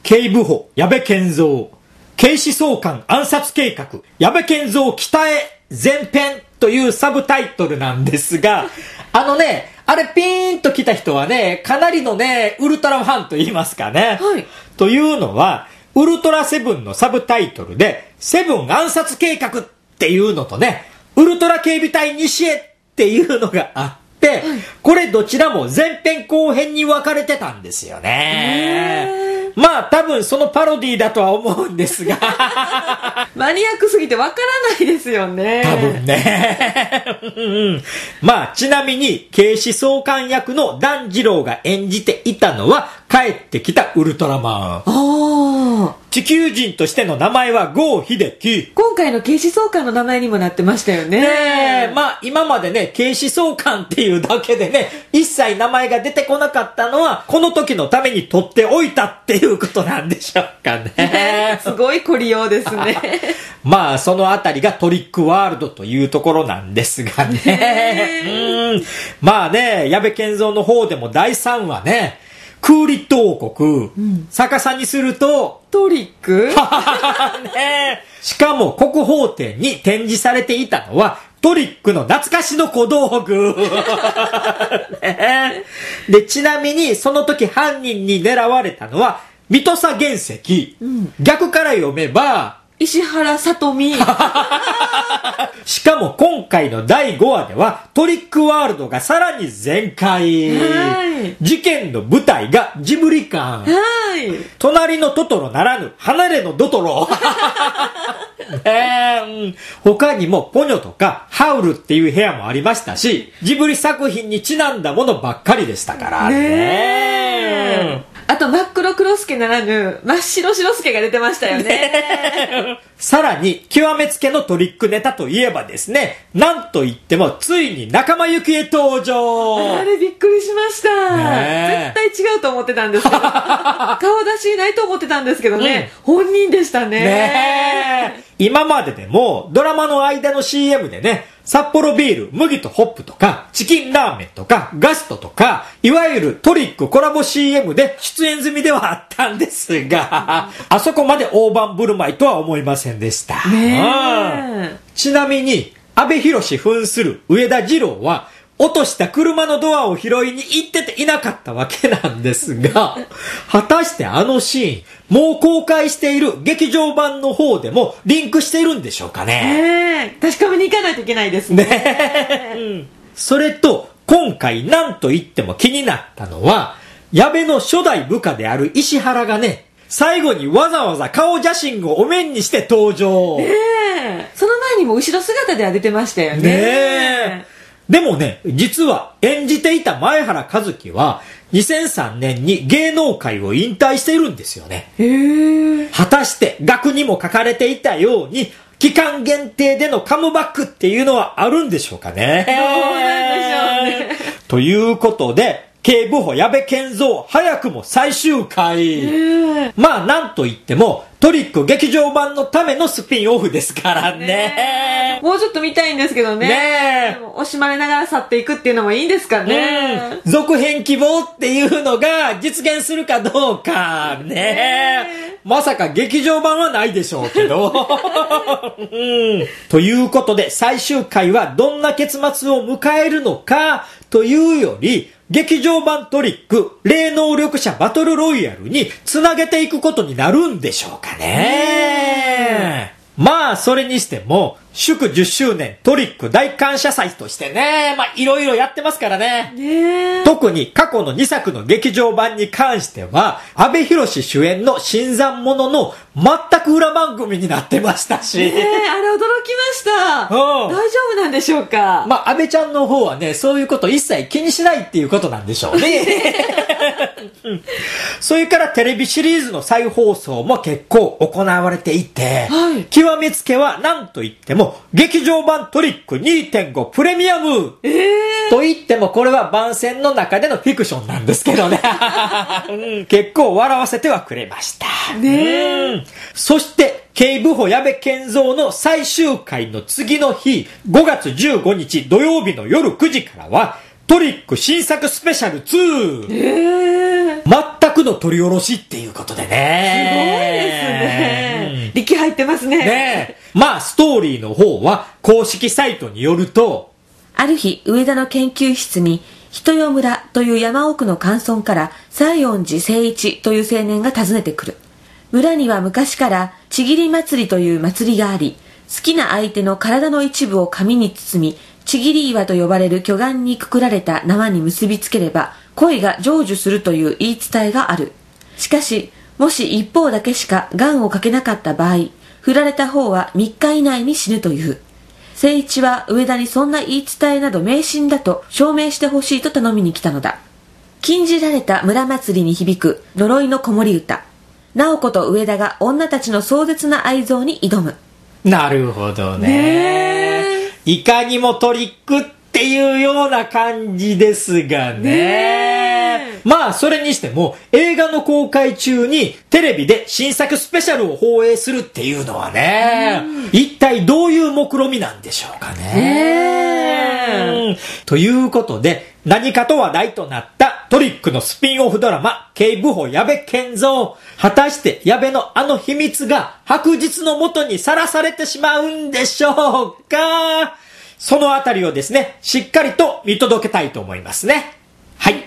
警部補矢部健三警視総監暗殺計画矢部健三北へ前編というサブタイトルなんですが、あれピーンと来た人はね、かなりのね、ウルトラファンと言いますかね。 はい。 というのは、ウルトラセブンのサブタイトルで、セブン暗殺計画っていうのとね、ウルトラ警備隊西へっていうのがあって、はい、これどちらも前編後編に分かれてたんですよね。まあ多分そのパロディだとは思うんですがマニアックすぎてわからないですよね。 多分ねまあちなみに警視総監役の団次郎が演じていたのは帰ってきたウルトラマン。地球人としての名前は郷秀樹。 今回の警視総監の名前にもなってましたよね。 ねえ、まあ今までね、警視総監っていうだけでね、一切名前が出てこなかったのは、この時のために取っておいたっていうことなんでしょうかね。 すごい凝りようですね。 まあそのあたりがトリックワールドというところなんですがね。まあね、矢部健三の方でも第3話ね、クーリット王国、逆さにするとトリックね、しかも国宝展に展示されていたのはトリックの懐かしの小道具、ね、でちなみにその時犯人に狙われたのは水戸佐原石、逆から読めば石原さとみしかも今回の第5話ではトリックワールドがさらに全開、事件の舞台がジブリ館、隣のトトロならぬ離れのドトロ他にもポニョとかハウルっていう部屋もありましたし、ジブリ作品にちなんだものばっかりでしたからね。 あと真っ黒黒助ならぬ真っ白白助が出てましたよね。 さらに極めつけのトリックネタといえばですね、なんといってもついに仲間由紀恵登場。 あれびっくりしました、絶対違うと思ってたんですけど顔出しいないと思ってたんですけどね、本人でしたね。 今まででもドラマの間の CM でね、札幌ビール、麦とホップとか、チキンラーメンとか、ガストとか、いわゆるトリックコラボ CM で出演済みではあったんですが、あそこまで大盤振る舞いとは思いませんでした。ちなみに、阿部寛扮する上田二郎は、落とした車のドアを拾いに行ってていなかったわけなんですが、果たしてあのシーン、もう公開している劇場版の方でもリンクしているんでしょうかね。 確かめに行かないといけないですね。 それと、今回なんと言っても気になったのは、矢部の初代部下である石原がね、最後にわざわざ顔写真をお面にして登場。 その前にも後ろ姿では出てましたよね。 でもね、実は演じていた前原一樹は2003年に芸能界を引退しているんですよね。果たして額にも書かれていたように期間限定でのカムバックっていうのはあるんでしょうかね。 どうなんでしょうね。 ということで、警部補矢部健三早くも最終回。まあなんと言ってもトリック劇場版のためのスピンオフですからね。 もうちょっと見たいんですけどね。でも惜しまれながら去っていくっていうのもいいんですかね。 続編希望っていうのが実現するかどうかね。まさか劇場版はないでしょうけど。ということで最終回はどんな結末を迎えるのかというより、劇場版トリック霊能力者バトルロイヤルにつなげていくことになるんでしょうかね。まあそれにしても祝10周年トリック大感謝祭としてね、まあいろいろやってますからね。特に過去の2作の劇場版に関しては阿部寛主演の新参者の全く裏番組になってましたし、 あれ驚きました。大丈夫なんでしょうか。 まあ阿部ちゃんの方はね、そういうこと一切気にしないっていうことなんでしょうね。それからテレビシリーズの再放送も結構行われていて、極めつけは何と言っても劇場版トリック 2.5 プレミアム、と言ってもこれは番宣の中でのフィクションなんですけどね。結構笑わせてはくれましたそして警部補矢部健三の最終回の次の日5月15日土曜日の夜9時からはトリック新作スペシャル2、全くの取り下ろしっていうことでね。 すごいですね。力入ってますね。 ね。まあ、ストーリーの方は公式サイトによると、 ある日、上田の研究室に、人代村という山奥の寒村から西園寺誠一という青年が訪ねてくる。村には昔からちぎり祭りという祭りがあり、好きな相手の体の一部を紙に包み、ちぎり岩と呼ばれる巨岩にくくられた縄に結びつければ恋が成就するという言い伝えがある。しかし、もし一方だけしか願をかけなかった場合、振られた方は3日以内に死ぬという。誠一は上田にそんな言い伝えなど迷信だと証明してほしいと頼みに来たのだ。禁じられた村祭りに響く呪いの子守歌。直子と上田が女たちの壮絶な愛憎に挑む。 なるほどね。いかにもトリックっていうような感じですがね。まあ、それにしても、映画の公開中にテレビで新作スペシャルを放映するっていうのはね、一体どういう目論みなんでしょうかね。ということで、何かと話題となったトリックのスピンオフドラマ、警部補矢部健三。果たして矢部のあの秘密が白日の下にさらされてしまうんでしょうか。そのあたりをですね、しっかりと見届けたいと思いますね。はい。